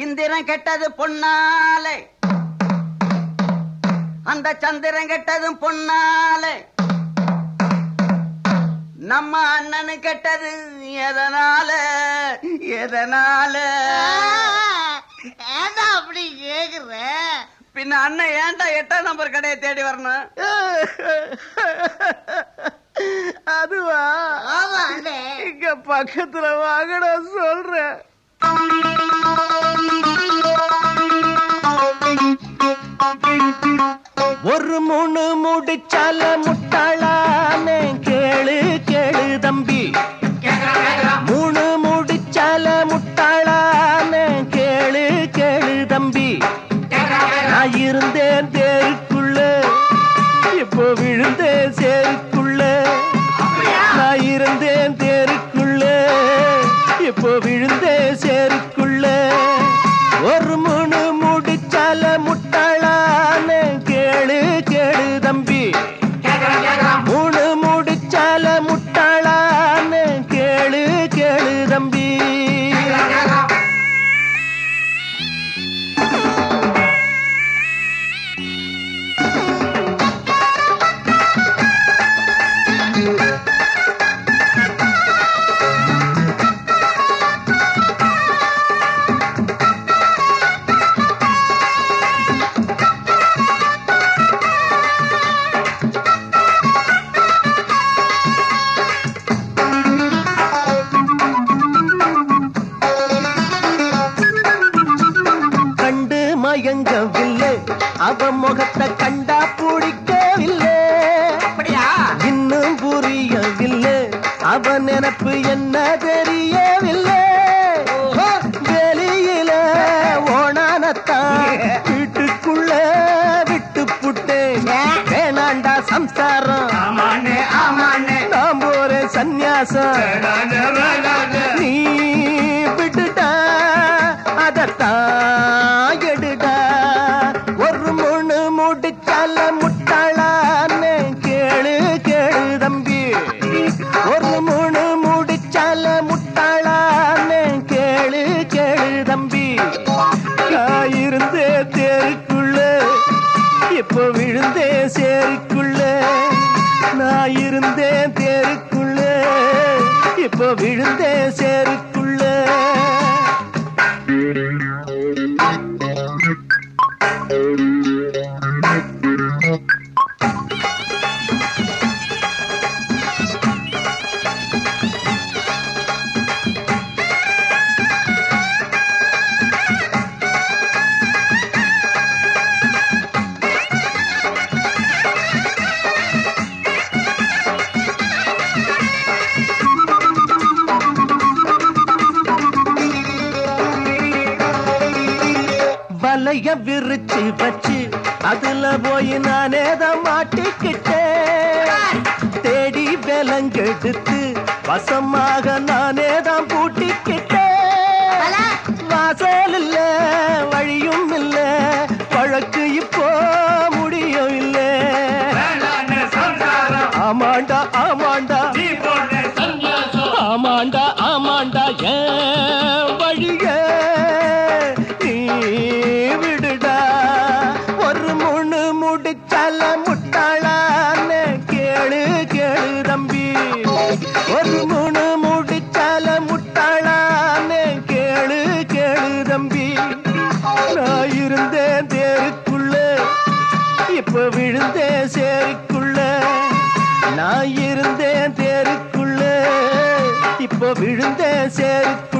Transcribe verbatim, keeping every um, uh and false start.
இந்திரன் கெட்டது பொன்னாலே, அந்த சந்திரன் கெட்டதும் பொன்னாலே, நம்ம அண்ணனு கெட்டது எதனால எதனால ஏண்டா அப்படி கேக்குற? பின்ன அண்ணன் ஏன்டா எட்டாம் நம்பர் கடையை தேடி வரணும்? அதுவா? ஆமா அண்ணே. இங்க பக்கத்துல வாங்கட சொல்றேன். ஒரு மூணு முடிச்சால முட்டாளானே கேளு கேளு தம்பி. மூணு முடிச்சால முட்டாளானே கேளு கேளு தம்பி. நான் இருந்தேன் தேருக்குள்ள, இப்போ விழுந்தேன் சேருக்குள்ள. நான் இருந்தேன் தேருக்குள்ள, இப்போ விழுந்தேன் சேருக்குள்ள. ஒரு மூணு முடிச்சால முட்டாளானே கேளு கேளு தம்பி. மூணு முடிச்சால முட்டாளானே கேளு கேளு தம்பி. மயங்கவில்லை, அவ முகத்தை கண்டா பிடிக்கவில்லை. இன்னும் புரியவில்லை, அவ நினைப்பு என்ன தெரியவில்லை. வெளியில ஓணானத்தான் வீட்டுக்குள்ள விட்டு புட்டேன். வேணாண்டா சம்சாரம், நாம் ஒரு சந்நியாசம். நீ விட்டுட்டா அதத்தான் எடுடா. ஒரு மூணு முடிச்சால முட்டாளானே கேளு கேளு தம்பி. ஒரு மூணு முடிச்சால முட்டாளானே கேளு கேளு தம்பி. நான் இருந்தே தேருக்குள்ள, இப்போ விழுந்தே சேருக்குள்ள. நான் இருந்தேன் தேருக்குள்ள, இப்போ விழுந்தே சேருக்குள்ள. வலைய விரிச்சு வச்சு அதுல போய் நானே தான் மாட்டிக்கிட்டேன். தேடி விலங்கெடுத்து வசமாக நானே தான் பூட்டிக்கிட்டேன். வாசல் இல்ல வழியும் இல்ல, வழக்கு இப்போ முடியும் இல்ல. ஆமாண்டா ஆமாண்டா ஆமாண்டா ஆமாண்டா ஏன் வழிய நீ விடுடா. ஒரு மூணு முடிச்சால முட்டாளானே கேளு கேளு தம்பி. ஒரு மூணு முடிச்சால முட்டாளானே கேளு கேளு தம்பி. நான் இருந்தேன் தேருக்குள்ள, இப்ப விழுந்தேன் சேருக்குள்ள. நான் இருந்தேன் தேருக்குள்ள, இப்ப விழுந்தேன் சேருக்குள்ள.